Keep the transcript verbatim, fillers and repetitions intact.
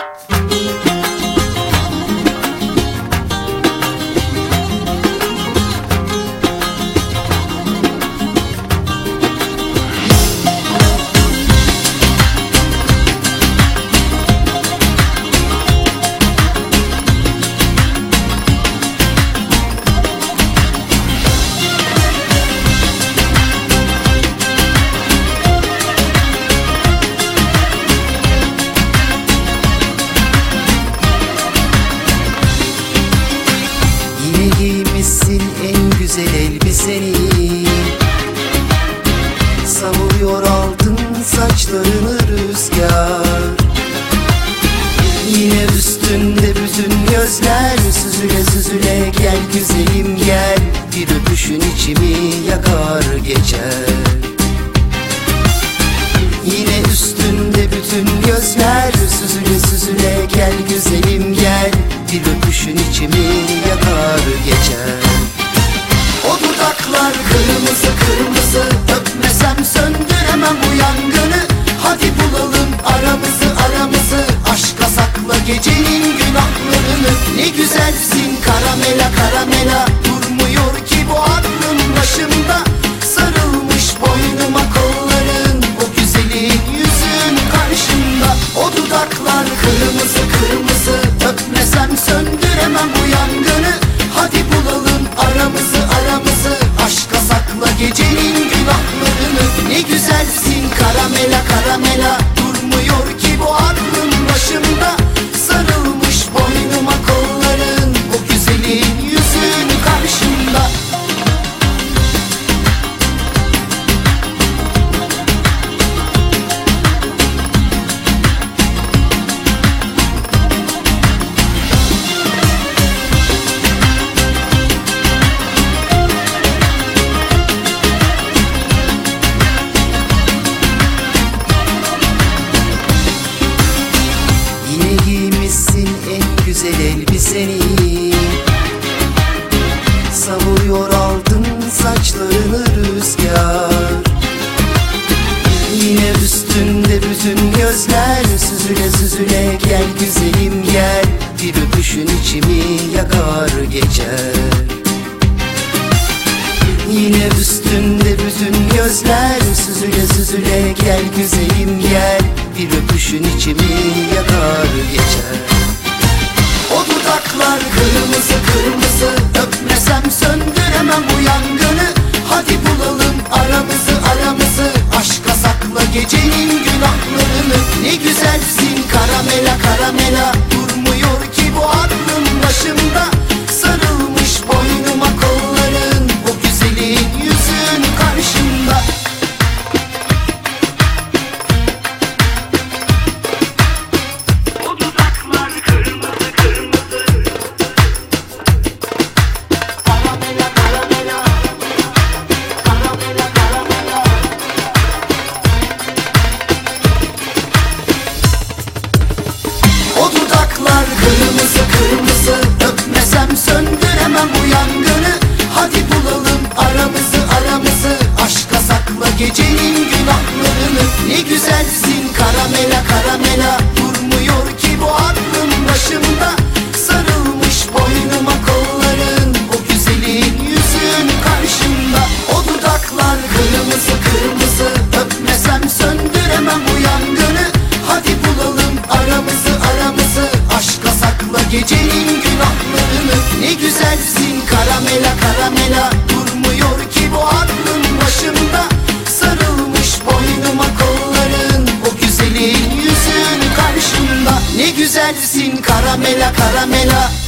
Giymişsin en güzel elbiseni, savuruyor altın saçlarını rüzgar. Yine üstünde bütün gözler süzüle süzüle, gel güzelim gel, bir öpüşün içimi yakar geçer. Yine üstünde bütün gözler süzüle süzüle, gel güzelim gel, bir öpüşün içimi yakar geçer. O dudaklar kırmızı kırmızı, öpmesem söndüremem bu yangını. Hadi bulalım aramızı aramızı, aşka sakla gecenin günahlarını. Ne güzelsin karamela karamela, durmuyor ki bu aklım başımda. Sarılmış boynuma kolların, o güzelin yüzün karşımda. O dudaklar kırmızı kırmızı, öpmesem söndüremem bu yangını. Hadi bulalım aramızı aramızı, aşka sakla gecenin günahlarını. Ne güzelsin karamela karamela, durmuyor ki bu aklım başımda. Sarılmış boynuma kolların, o güzelin yüzün karşımda. Yine giymişsin en güzel elbiseni, savuruyor altın saçlarını rüzgar. Yine üstünde bütün gözler süzüle süzüle, gel güzelim gel, bir öpüşün içimi yakar geçer. Yine üstünde bütün gözler süzüle süzüle, gel güzelim gel, bir öpüşün içimi yakar geçer. O dudaklar kırmızı kırmızı, öpmesem söndüremem bu yangını. Hadi bulalım aramızı aramızı, aşka sakla gecenin günahlarını. Ne güzelsin karamela karamela, durmuyor ki bu aklım başımda. Sarılmış boynuma kolların, o güzelin yüzün karşımda. O dudaklar kırmızı kırmızı, öpmesem söndüremem bu yangını. Hadi bulalım aramızı aramızı, aşka sakla gecenin günahlarını. Ne güzelsin karamela karamela, durmuyor ki bu aklım başımda. Sarılmış boynuma kolların, o güzelin yüzün karşımda. O dudaklar kırmızı kırmızı, öpmesem söndüremem bu yangını. Hadi bulalım aramızı aramızı, aşka sakla gecenin günahlarını. Ne güzelsin karamela karamela, durmuyor ki bu aklım başımda. Sarılmış boynuma kolların, o güzelin yüzün karşımda. Ne güzelsin karamela karamela.